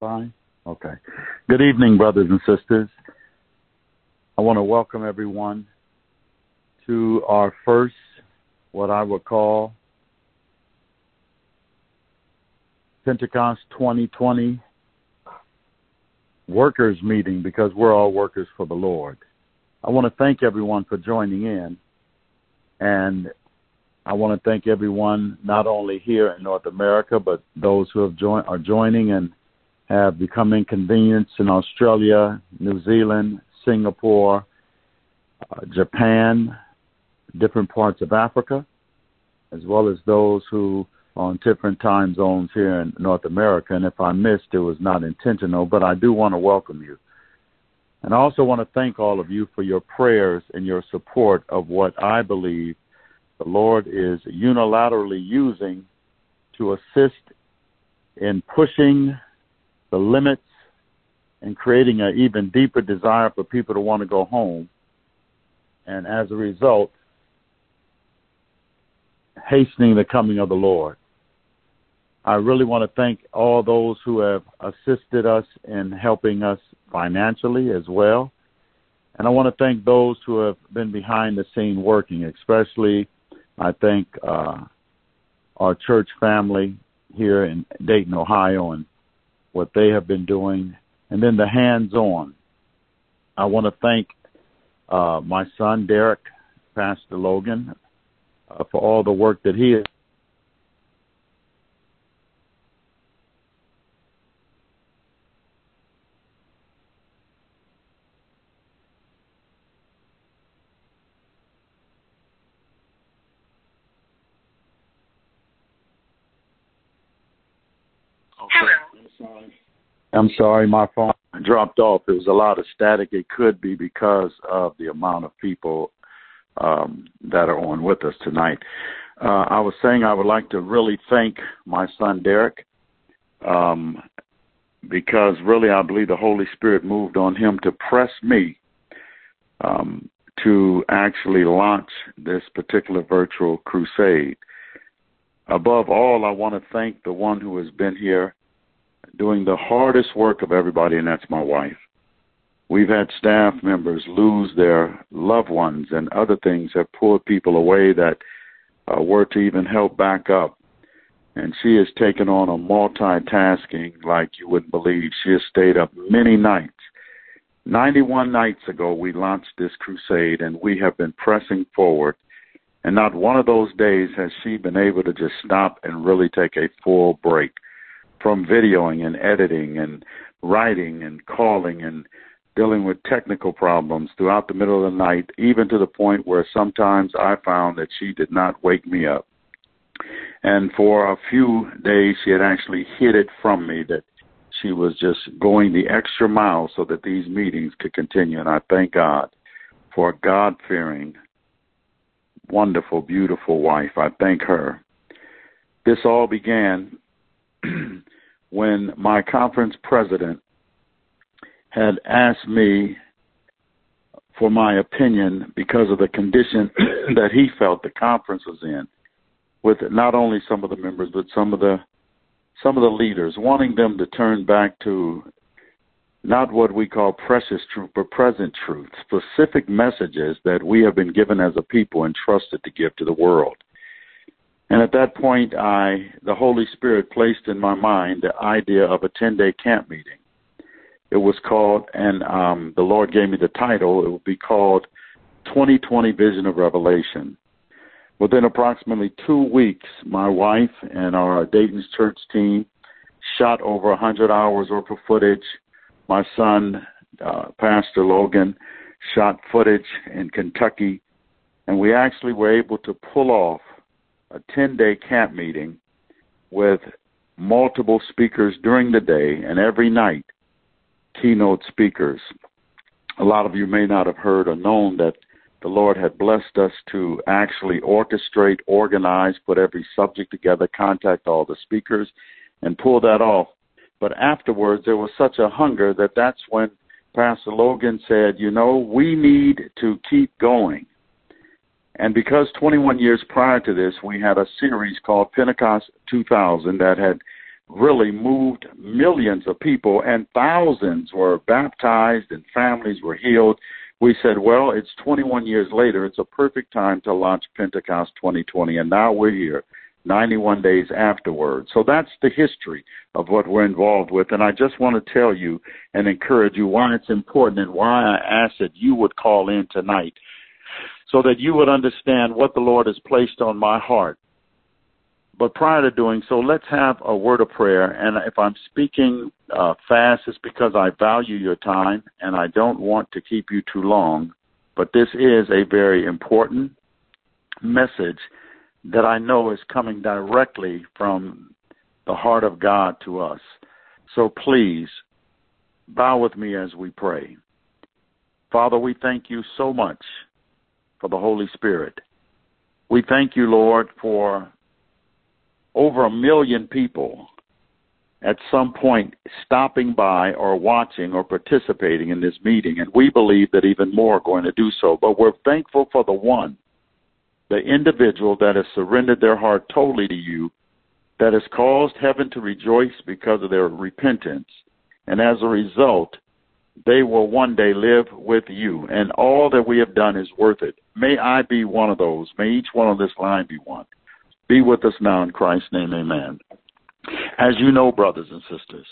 Fine. Okay. Good evening, brothers and sisters. I want to welcome everyone to our first, what I would call, Pentecost 2020 workers meeting, because we're all workers for the Lord. I want to thank everyone for joining in, and I want to thank everyone not only here in North America, but those who have are joining and have become inconvenienced in Australia, New Zealand, Singapore, Japan, different parts of Africa, as well as those who are on different time zones here in North America. And if I missed, it was not intentional, but I do want to welcome you. And I also want to thank all of you for your prayers and your support of what I believe the Lord is unilaterally using to assist in pushing the limits and creating an even deeper desire for people to want to go home. And as a result, hastening the coming of the Lord. I really want to thank all those who have assisted us in helping us financially as well. And I want to thank those who have been behind the scene working, especially I thank our church family here in Dayton, Ohio, and what they have been doing. And then the hands-on. I want to thank my son, Derek, Pastor Logan, for all the work that he has. I'm sorry, my phone dropped off. There was a lot of static. It could be because of the amount of people that are on with us tonight. I was saying I would like to really thank my son, Derek, because really I believe the Holy Spirit moved on him to press me to actually launch this particular virtual crusade. Above all, I want to thank the one who has been here doing the hardest work of everybody, and that's my wife. We've had staff members lose their loved ones, and other things have pulled people away that were to even help back up. And she has taken on a multitasking like you wouldn't believe. She has stayed up many nights. 91 nights ago, we launched this crusade, and we have been pressing forward. And not one of those days has she been able to just stop and really take a full break from videoing and editing and writing and calling and dealing with technical problems throughout the middle of the night, even to the point where sometimes I found that she did not wake me up. And for a few days, she had actually hid it from me that she was just going the extra mile so that these meetings could continue. And I thank God for a God-fearing, wonderful, beautiful wife. I thank her. This all began when my conference president had asked me for my opinion because of the condition that he felt the conference was in, with not only some of the members but some of the leaders, wanting them to turn back to not what we call precious truth, but present truth, specific messages that we have been given as a people and trusted to give to the world. And at that point, the Holy Spirit placed in my mind the idea of a 10-day camp meeting. It was called, and the Lord gave me the title, it would be called 2020 Vision of Revelation. Within approximately 2 weeks, my wife and our Dayton's church team shot over 100 hours worth of footage. My son, Pastor Logan, shot footage in Kentucky, and we actually were able to pull off a 10-day camp meeting with multiple speakers during the day and every night, keynote speakers. A lot of you may not have heard or known that the Lord had blessed us to actually orchestrate, organize, put every subject together, contact all the speakers, and pull that off. But afterwards, there was such a hunger that's when Pastor Logan said, we need to keep going. And because 21 years prior to this, we had a series called Pentecost 2000 that had really moved millions of people, and thousands were baptized and families were healed. We said, well, it's 21 years later. It's a perfect time to launch Pentecost 2020, and now we're here 91 days afterwards. So that's the history of what we're involved with, and I just want to tell you and encourage you why it's important and why I ask that you would call in tonight so that you would understand what the Lord has placed on my heart. But prior to doing so, let's have a word of prayer. And if I'm speaking fast, it's because I value your time and I don't want to keep you too long. But this is a very important message that I know is coming directly from the heart of God to us. So please, bow with me as we pray. Father, we thank you so much for the Holy Spirit. We thank you, Lord, for over 1 million people at some point stopping by or watching or participating in this meeting. And we believe that even more are going to do so. But we're thankful for the one, the individual that has surrendered their heart totally to you, that has caused heaven to rejoice because of their repentance. And as a result, they will one day live with you. And all that we have done is worth it. May I be one of those. May each one on this line be one. Be with us now in Christ's name, amen. As you know, brothers and sisters,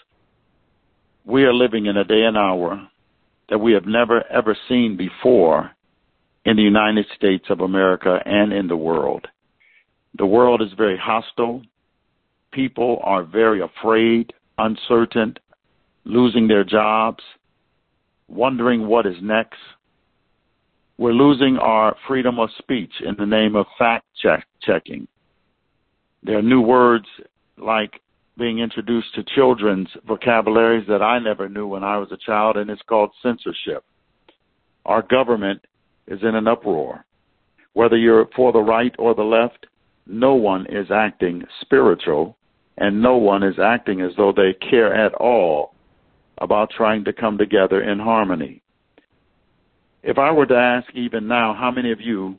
we are living in a day and hour that we have never, ever seen before in the United States of America and in the world. The world is very hostile. People are very afraid, uncertain, losing their jobs, wondering what is next. We're losing our freedom of speech in the name of fact-checking. There are new words like being introduced to children's vocabularies that I never knew when I was a child, and it's called censorship. Our government is in an uproar. Whether you're for the right or the left, no one is acting spiritual, and no one is acting as though they care at all about trying to come together in harmony. If I were to ask even now, how many of you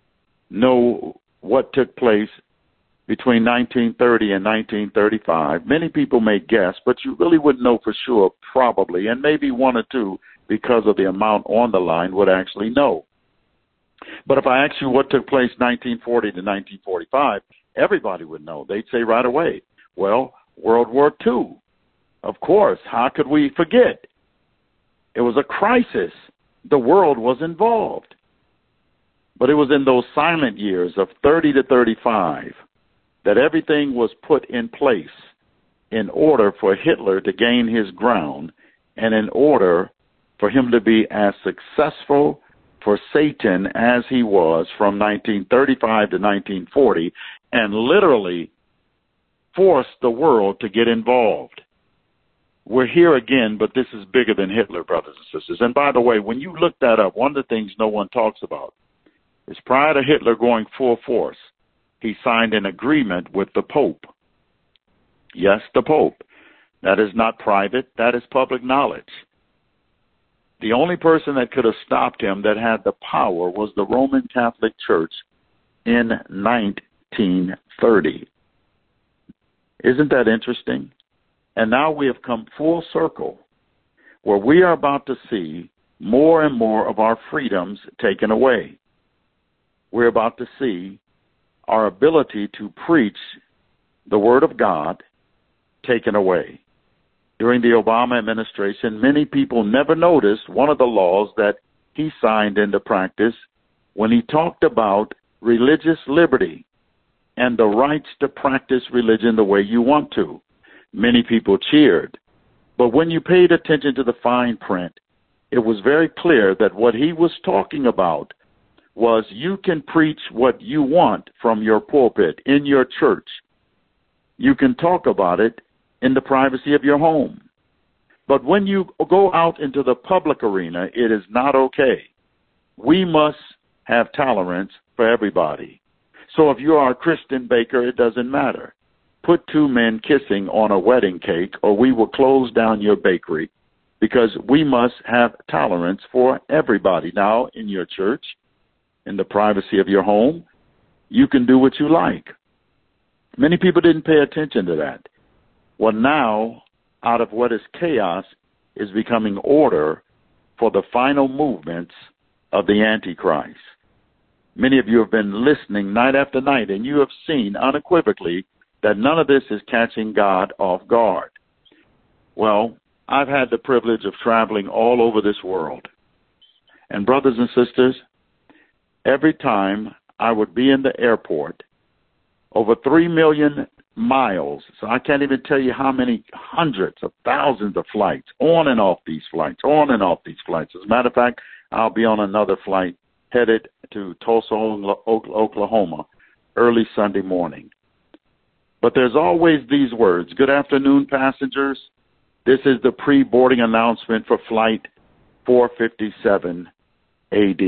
know what took place between 1930 and 1935, many people may guess, but you really wouldn't know for sure, probably, and maybe one or two, because of the amount on the line, would actually know. But if I ask you what took place 1940 to 1945, everybody would know. They'd say right away, well, World War II. Of course, how could we forget? It was a crisis. The world was involved. But it was in those silent years of 30 to 35 that everything was put in place in order for Hitler to gain his ground and in order for him to be as successful for Satan as he was from 1935 to 1940 and literally force the world to get involved. We're here again, but this is bigger than Hitler, brothers and sisters. And by the way, when you look that up, one of the things no one talks about is prior to Hitler going full force, he signed an agreement with the Pope. Yes, the Pope. That is not private. That is public knowledge. The only person that could have stopped him that had the power was the Roman Catholic Church in 1930. Isn't that interesting? And now we have come full circle where we are about to see more and more of our freedoms taken away. We're about to see our ability to preach the Word of God taken away. During the Obama administration, many people never noticed one of the laws that he signed into practice when he talked about religious liberty and the rights to practice religion the way you want to. Many people cheered. But when you paid attention to the fine print, it was very clear that what he was talking about was you can preach what you want from your pulpit in your church. You can talk about it in the privacy of your home. But when you go out into the public arena, it is not okay. We must have tolerance for everybody. So if you are a Christian baker, it doesn't matter. Put two men kissing on a wedding cake, or we will close down your bakery, because we must have tolerance for everybody. Now, in your church, in the privacy of your home, you can do what you like. Many people didn't pay attention to that. Well, now, out of what is chaos is becoming order for the final movements of the Antichrist. Many of you have been listening night after night, and you have seen unequivocally that none of this is catching God off guard. Well, I've had the privilege of traveling all over this world. And brothers and sisters, every time I would be in the airport, over 3 million miles, so I can't even tell you how many hundreds of thousands of flights, on and off these flights, on and off these flights. As a matter of fact, I'll be on another flight headed to Tulsa, Oklahoma, early Sunday morning. But there's always these words: good afternoon, passengers. This is the pre-boarding announcement for Flight 457 AD.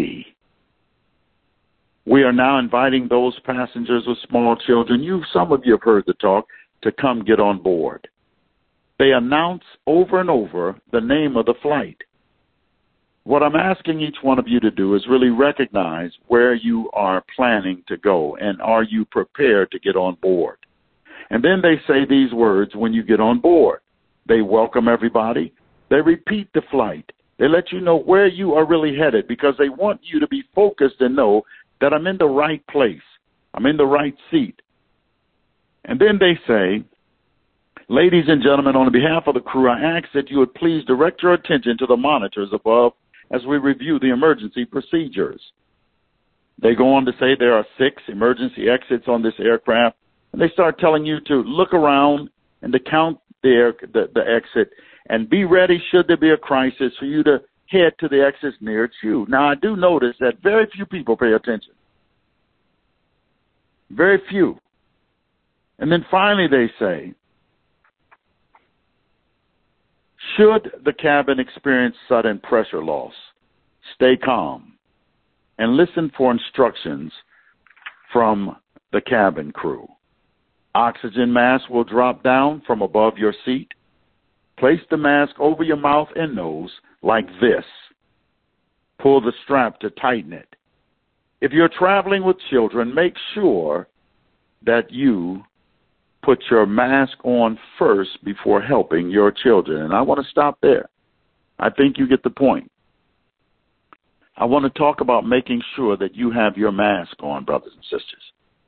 We are now inviting those passengers with small children, some of you have heard the talk, to come get on board. They announce over and over the name of the flight. What I'm asking each one of you to do is really recognize where you are planning to go, and are you prepared to get on board? And then they say these words when you get on board. They welcome everybody. They repeat the flight. They let you know where you are really headed, because they want you to be focused and know that I'm in the right place. I'm in the right seat. And then they say, ladies and gentlemen, on behalf of the crew, I ask that you would please direct your attention to the monitors above as we review the emergency procedures. They go on to say there are 6 emergency exits on this aircraft, and they start telling you to look around and to count the exit and be ready, should there be a crisis, for you to head to the exits nearest you. Now, I do notice that very few people pay attention. Very few. And then finally they say, should the cabin experience sudden pressure loss, stay calm and listen for instructions from the cabin crew. Oxygen mask will drop down from above your seat. Place the mask over your mouth and nose like this. Pull the strap to tighten it. If you're traveling with children, make sure that you put your mask on first before helping your children. And I want to stop there. I think you get the point. I want to talk about making sure that you have your mask on, brothers and sisters.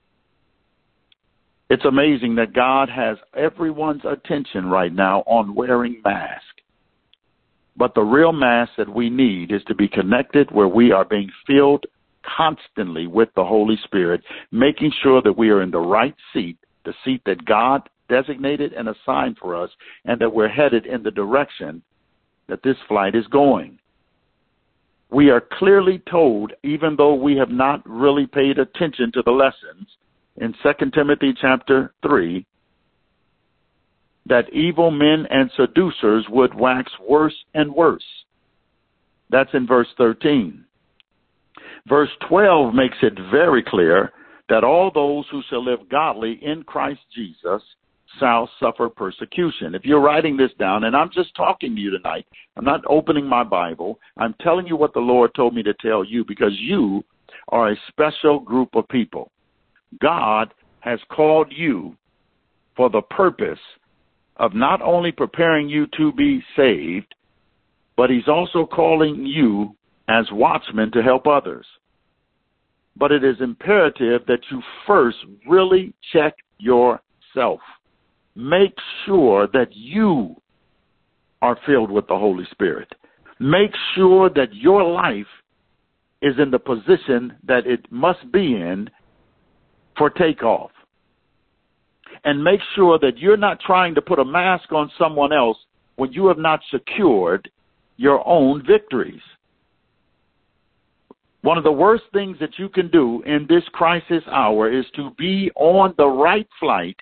It's amazing that God has everyone's attention right now on wearing masks. But the real mask that we need is to be connected where we are being filled constantly with the Holy Spirit, making sure that we are in the right seat, the seat that God designated and assigned for us, and that we're headed in the direction that this flight is going. We are clearly told, even though we have not really paid attention to the lessons, in 2 Timothy chapter 3, that evil men and seducers would wax worse and worse. That's in verse 13. Verse 12 makes it very clear that all those who shall live godly in Christ Jesus shall suffer persecution. If you're writing this down, and I'm just talking to you tonight, I'm not opening my Bible, I'm telling you what the Lord told me to tell you, because you are a special group of people. God has called you for the purpose of not only preparing you to be saved, but He's also calling you as watchmen to help others. But it is imperative that you first really check yourself. Make sure that you are filled with the Holy Spirit. Make sure that your life is in the position that it must be in for takeoff. And make sure that you're not trying to put a mask on someone else when you have not secured your own victories. One of the worst things that you can do in this crisis hour is to be on the right flight,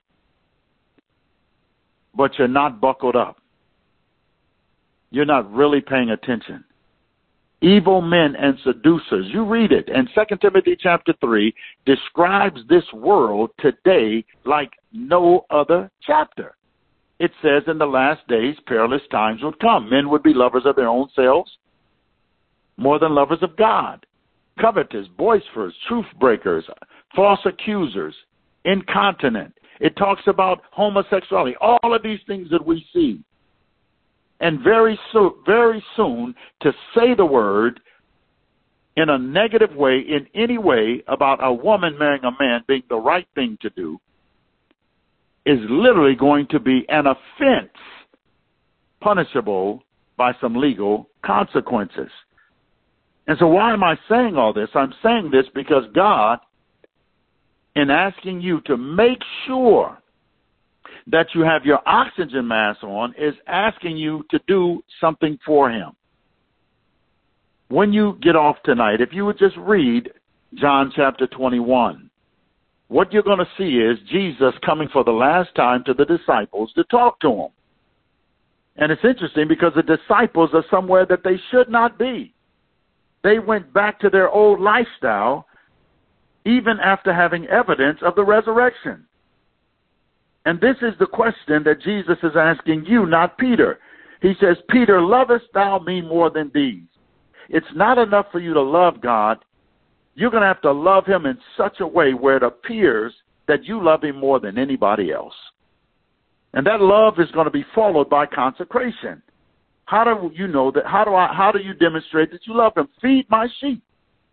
but you're not buckled up. You're not really paying attention. Evil men and seducers. You read it. And 2 Timothy chapter 3 describes this world today like no other chapter. It says in the last days, perilous times would come. Men would be lovers of their own selves more than lovers of God. Covetous, boisterous, truth breakers, false accusers, incontinent, It talks about homosexuality, all of these things that we see. And very soon, to say the word in a negative way, in any way, about a woman marrying a man being the right thing to do, is literally going to be an offense punishable by some legal consequences. And so why am I saying all this? I'm saying this because God, in asking you to make sure that you have your oxygen mask on, is asking you to do something for him. When you get off tonight, if you would just read John chapter 21, what you're going to see is Jesus coming for the last time to the disciples to talk to them. And it's interesting because the disciples are somewhere that they should not be. They went back to their old lifestyle even after having evidence of the resurrection. And this is the question that Jesus is asking you, not Peter. He says, Peter, lovest thou me more than these? It's not enough for you to love God. You're going to have to love him in such a way where it appears that you love him more than anybody else. And that love is going to be followed by consecration. How do you know that? How do you demonstrate that you love him? Feed my sheep.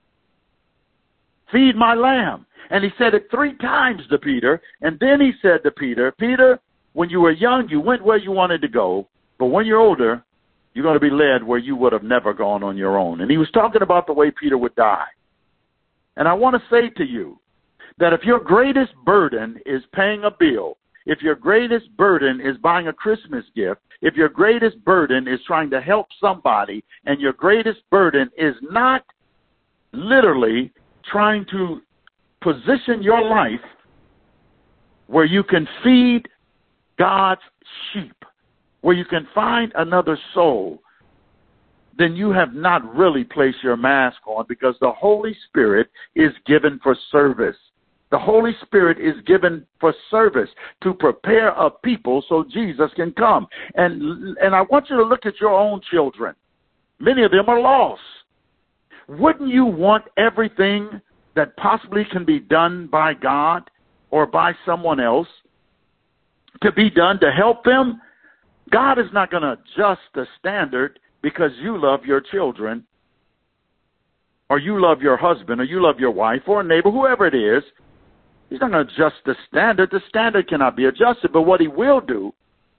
Feed my lamb. And he said it 3 times to Peter. And then he said to Peter, Peter, when you were young, you went where you wanted to go. But when you're older, you're going to be led where you would have never gone on your own. And he was talking about the way Peter would die. And I want to say to you that if your greatest burden is paying a bill, if your greatest burden is buying a Christmas gift, if your greatest burden is trying to help somebody, and your greatest burden is not literally trying to position your life where you can feed God's sheep, where you can find another soul, then you have not really placed your mask on, because the Holy Spirit is given for service. The Holy Spirit is given for service to prepare a people so Jesus can come. And I want you to look at your own children. Many of them are lost. Wouldn't you want everything that possibly can be done by God or by someone else to be done to help them? God is not going to adjust the standard because you love your children, or you love your husband, or you love your wife, or a neighbor, whoever it is. He's not going to adjust the standard. The standard cannot be adjusted. But what he will do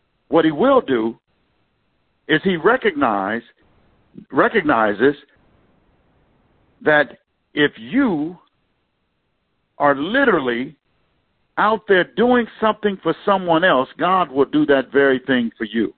is he recognizes that if you are literally out there doing something for someone else, God will do that very thing for you.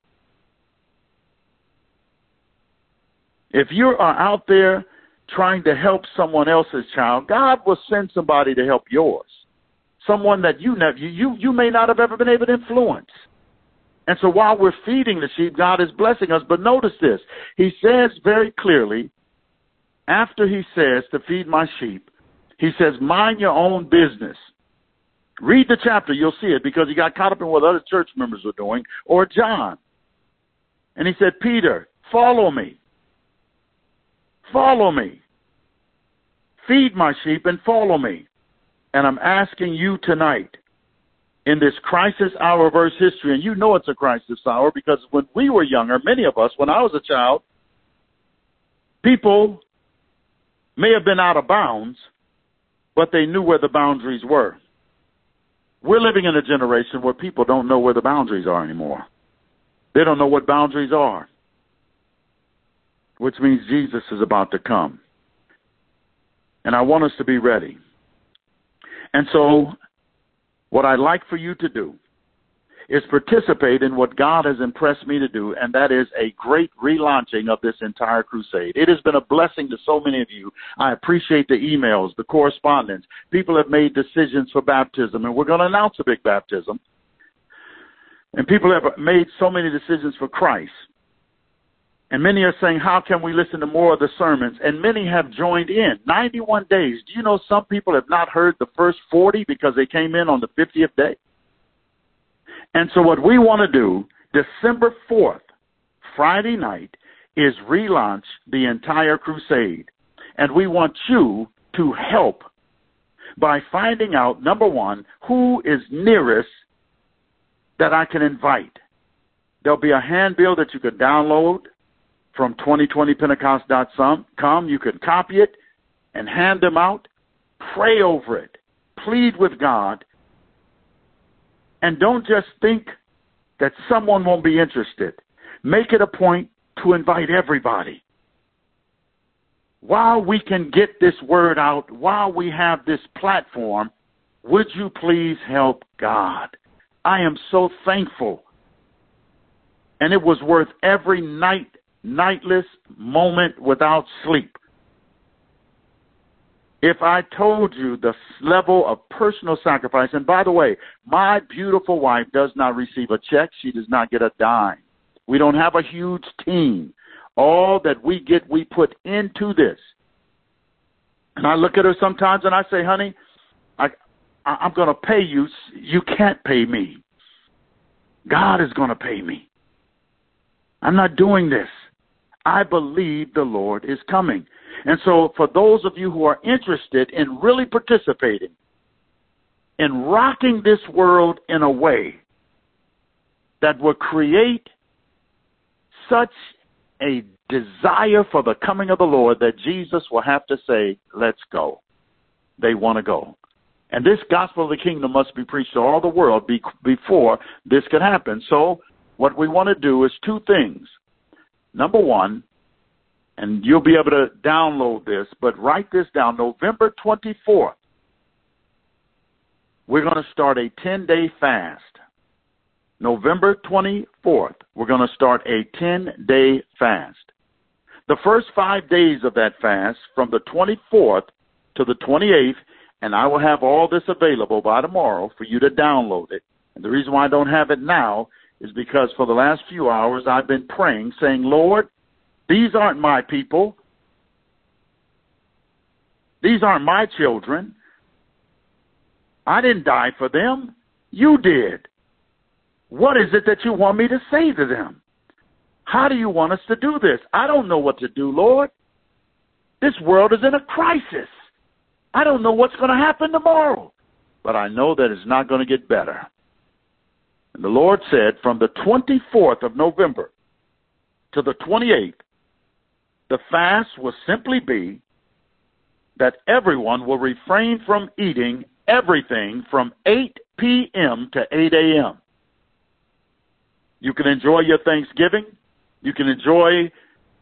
If you are out there trying to help someone else's child, God will send somebody to help yours. Someone that you may not have ever been able to influence. And so while we're feeding the sheep, God is blessing us. But notice this. He says very clearly, after he says to feed my sheep, he says, mind your own business. Read the chapter, you'll see it, because he got caught up in what other church members were doing, or John. And he said, Peter, follow me. Follow me. Feed my sheep and follow me. And I'm asking you tonight, in this crisis hour of Earth's history, and you know it's a crisis hour because when we were younger, many of us, when I was a child, people may have been out of bounds, but they knew where the boundaries were. We're living in a generation where people don't know where the boundaries are anymore. They don't know what boundaries are, which means Jesus is about to come. And I want us to be ready. And so what I'd like for you to do is participate in what God has impressed me to do, and that is a great relaunching of this entire crusade. It has been a blessing to so many of you. I appreciate the emails, the correspondence. People have made decisions for baptism, and we're going to announce a big baptism. And people have made so many decisions for Christ. And many are saying, how can we listen to more of the sermons? And many have joined in. 91 days. Do you know some people have not heard the first 40 because they came in on the 50th day? And so what we want to do, December 4th, Friday night, is relaunch the entire crusade. And we want you to help by finding out, number one, who is nearest that I can invite. There'll be a handbill that you could download from 2020pentecost.com. You can copy it and hand them out. Pray over it. Plead with God. And don't just think that someone won't be interested. Make it a point to invite everybody. While we can get this word out, while we have this platform, would you please help God? I am so thankful. And it was worth every nightless moment without sleep. If I told you the level of personal sacrifice, and by the way, my beautiful wife does not receive a check. She does not get a dime. We don't have a huge team. All that we get, we put into this. And I look at her sometimes and I say, honey, I'm going to pay you. You can't pay me. God is going to pay me. I'm not doing this. I believe the Lord is coming. And so for those of you who are interested in really participating in rocking this world in a way that will create such a desire for the coming of the Lord that Jesus will have to say, let's go. They want to go. And this gospel of the kingdom must be preached to all the world before this can happen. So what we want to do is two things. Number one, and you'll be able to download this, but write this down, November 24th, we're going to start a 10-day fast. November 24th, we're going to start a 10-day fast. The first 5 days of that fast, from the 24th to the 28th, and I will have all this available by tomorrow for you to download it. And the reason why I don't have it now is because for the last few hours I've been praying, saying, Lord, these aren't my people. These aren't my children. I didn't die for them. You did. What is it that you want me to say to them? How do you want us to do this? I don't know what to do, Lord. This world is in a crisis. I don't know what's going to happen tomorrow, but I know that it's not going to get better. And the Lord said from the 24th of November to the 28th, the fast will simply be that everyone will refrain from eating everything from 8 p.m. to 8 a.m. You can enjoy your Thanksgiving. You can enjoy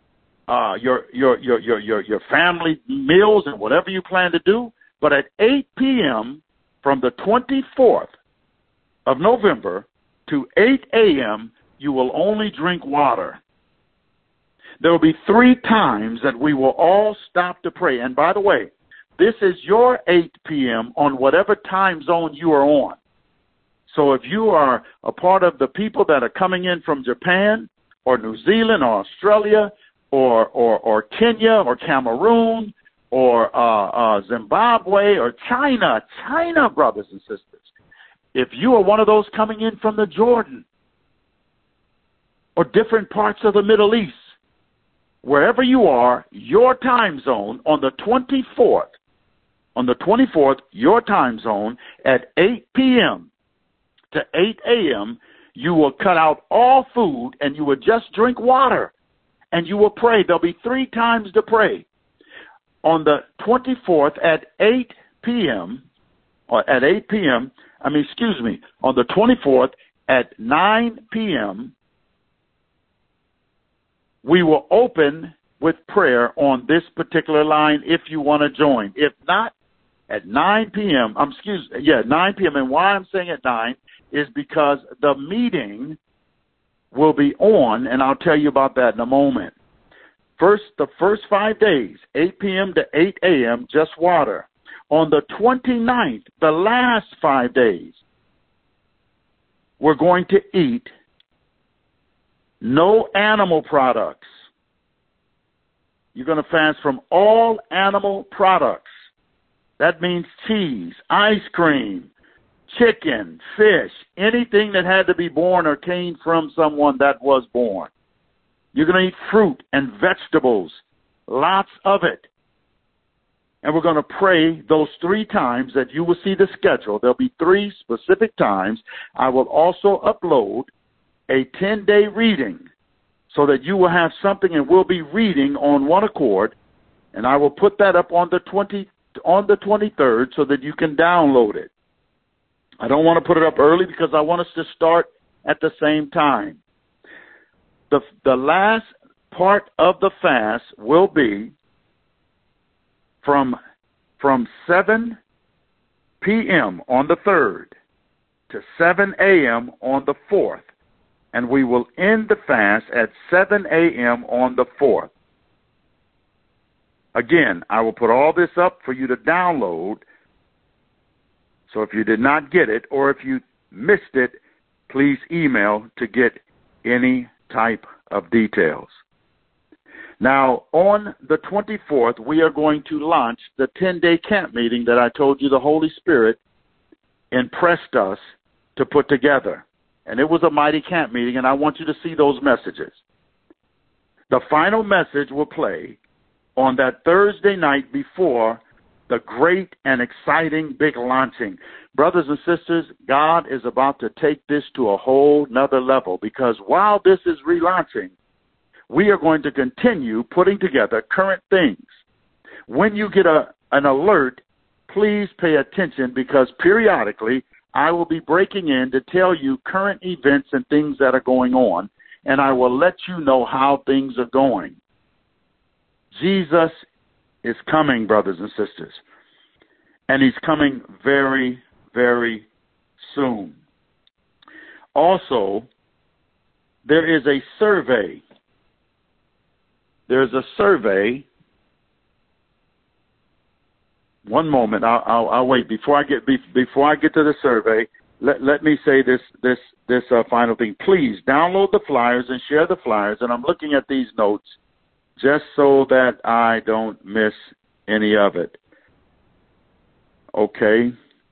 your family meals and whatever you plan to do. But at 8 p.m. from the 24th of November to 8 a.m., you will only drink water. There will be 3 times that we will all stop to pray. And by the way, this is your 8 p.m. on whatever time zone you are on. So if you are a part of the people that are coming in from Japan or New Zealand or Australia or Kenya or Cameroon or Zimbabwe or China, brothers and sisters, if you are one of those coming in from the Jordan or different parts of the Middle East, wherever you are, your time zone on the 24th, your time zone at 8 p.m. to 8 a.m., you will cut out all food and you will just drink water and you will pray. There'll be 3 times to pray. On the 24th at 8 p.m., on the 24th at 9 p.m., we will open with prayer on this particular line if you want to join. If not, at 9 p.m., 9 p.m. And why I'm saying at 9 is because the meeting will be on, and I'll tell you about that in a moment. The first 5 days, 8 p.m. to 8 a.m., just water. On the 29th, the last 5 days, we're going to eat no animal products. You're going to fast from all animal products. That means cheese, ice cream, chicken, fish, anything that had to be born or came from someone that was born. You're going to eat fruit and vegetables, lots of it. and we're going to pray those 3 times that you will see the schedule. There'll be 3 specific times. I will also upload a 10-day reading so that you will have something and we'll be reading on one accord, and I will put that up on the 23rd so that you can download it. I don't want to put it up early because I want us to start at the same time. The last part of the fast will be from 7 p.m. on the 3rd to 7 a.m. on the 4th, and we will end the fast at 7 a.m. on the 4th. Again, I will put all this up for you to download, so if you did not get it or if you missed it, please email to get any type of details. Now, on the 24th, we are going to launch the 10-day camp meeting that I told you the Holy Spirit impressed us to put together. And it was a mighty camp meeting, and I want you to see those messages. The final message will play on that Thursday night before the great and exciting big launching. Brothers and sisters, God is about to take this to a whole nother level, because while this is relaunching, we are going to continue putting together current things. When you get an alert, please pay attention, because periodically I will be breaking in to tell you current events and things that are going on, and I will let you know how things are going. Jesus is coming, brothers and sisters, and he's coming very, very soon. Also, there is a survey. There's a survey. One moment, I'll wait before I get to the survey. Let me say this final thing. Please download the flyers and share the flyers. And I'm looking at these notes just so that I don't miss any of it. Okay.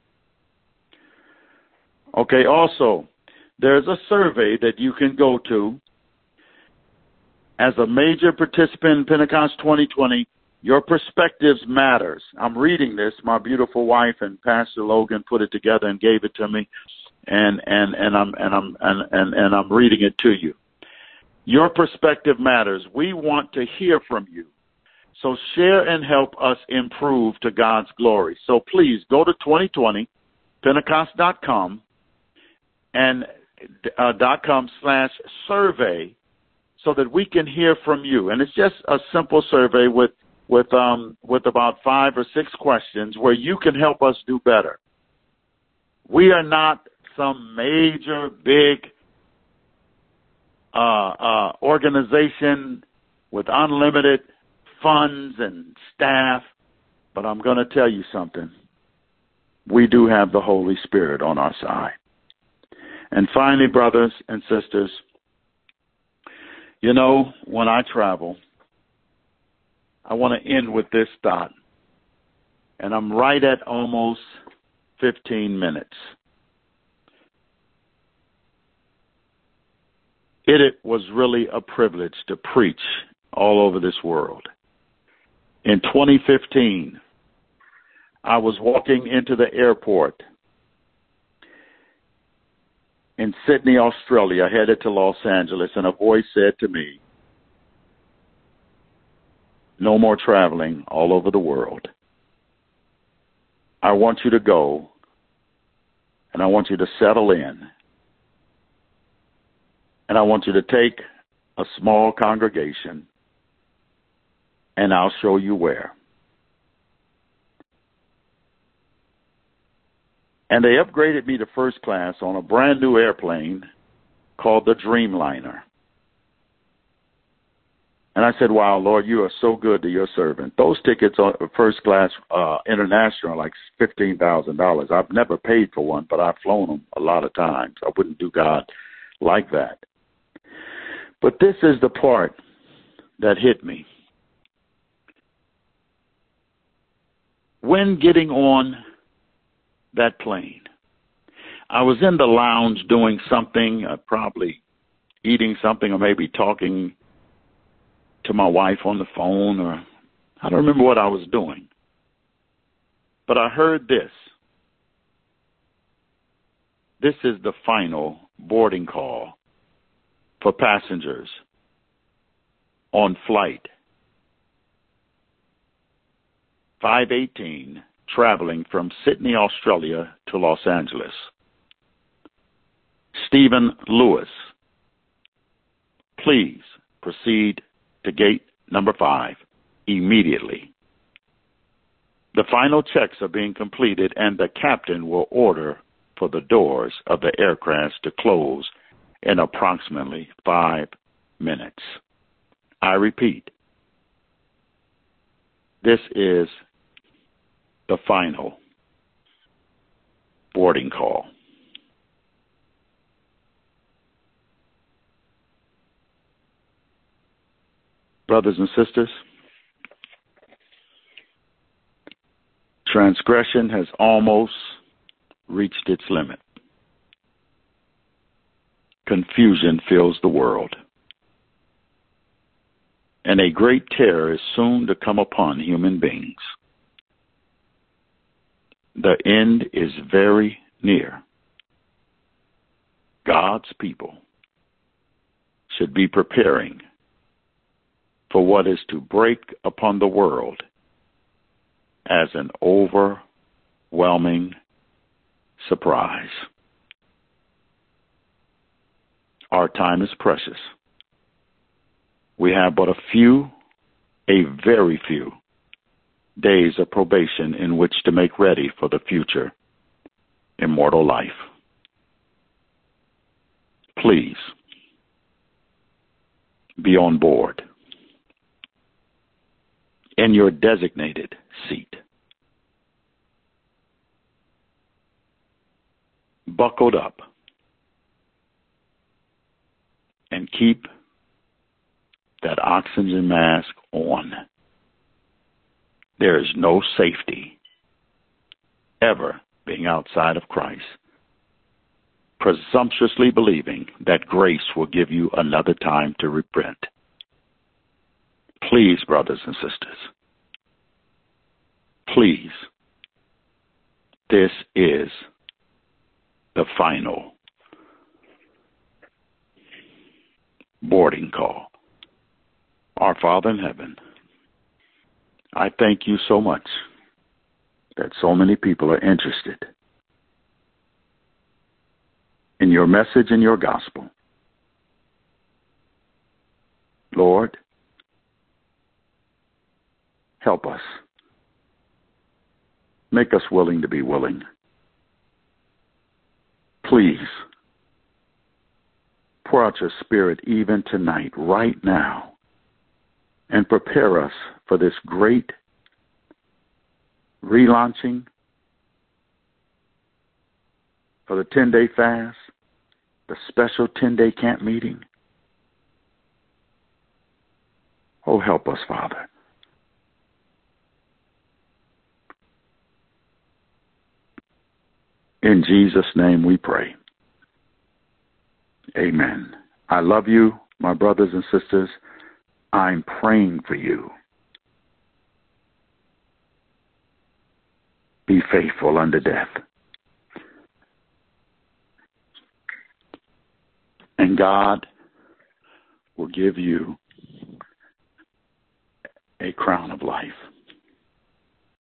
Also, there's a survey that you can go to. As a major participant in Pentecost 2020, your perspectives matters. I'm reading this. My beautiful wife and Pastor Logan put it together and gave it to me, and I'm reading it to you. Your perspective matters. We want to hear from you. So share and help us improve to God's glory. So please go to 2020, Pentecost.com, and .com/survey so that we can hear from you. And it's just a simple survey with about 5 or 6 questions where you can help us do better. We are not some major, big organization with unlimited funds and staff, but I'm going to tell you something. We do have the Holy Spirit on our side. And finally, brothers and sisters, you know, when I travel, I want to end with this thought, and I'm right at almost 15 minutes. It was really a privilege to preach all over this world. In 2015, I was walking into the airport in Sydney, Australia, headed to Los Angeles, and a voice said to me, "No more traveling all over the world. I want you to go, and I want you to settle in, and I want you to take a small congregation, and I'll show you where." And they upgraded me to first class on a brand new airplane called the Dreamliner. And I said, "Wow, Lord, you are so good to your servant." Those tickets on first class international are like $15,000. I've never paid for one, but I've flown them a lot of times. I wouldn't do God like that. But this is the part that hit me. When getting on that plane, I was in the lounge doing something, probably eating something or maybe talking to my wife on the phone, or I don't remember what I was doing. But I heard this. This is the final boarding call for passengers on flight 518 traveling from Sydney, Australia to Los Angeles. Stephen Lewis, please proceed to gate number 5 immediately. The final checks are being completed, and the captain will order for the doors of the aircraft to close in approximately 5 minutes. I repeat, this is the final boarding call. Brothers and sisters, transgression has almost reached its limit. Confusion fills the world, and a great terror is soon to come upon human beings. The end is very near. God's people should be preparing for what is to break upon the world as an overwhelming surprise. Our time is precious. We have but a very few days of probation in which to make ready for the future immortal life. Please be on board in your designated seat, buckled up, and keep that oxygen mask on. There is no safety ever being outside of Christ, presumptuously believing that grace will give you another time to repent. Please, brothers and sisters, please, this is the final boarding call. Our Father in heaven, I thank you so much that so many people are interested in your message and your gospel. Lord, help us. Make us willing to be willing. Please, pour out your Spirit even tonight, right now, and prepare us for this great relaunching, for the 10-day fast, the special 10-day camp meeting. Oh, help us, Father. In Jesus' name we pray. Amen. I love you, my brothers and sisters. I'm praying for you. Be faithful unto death. And God will give you a crown of life.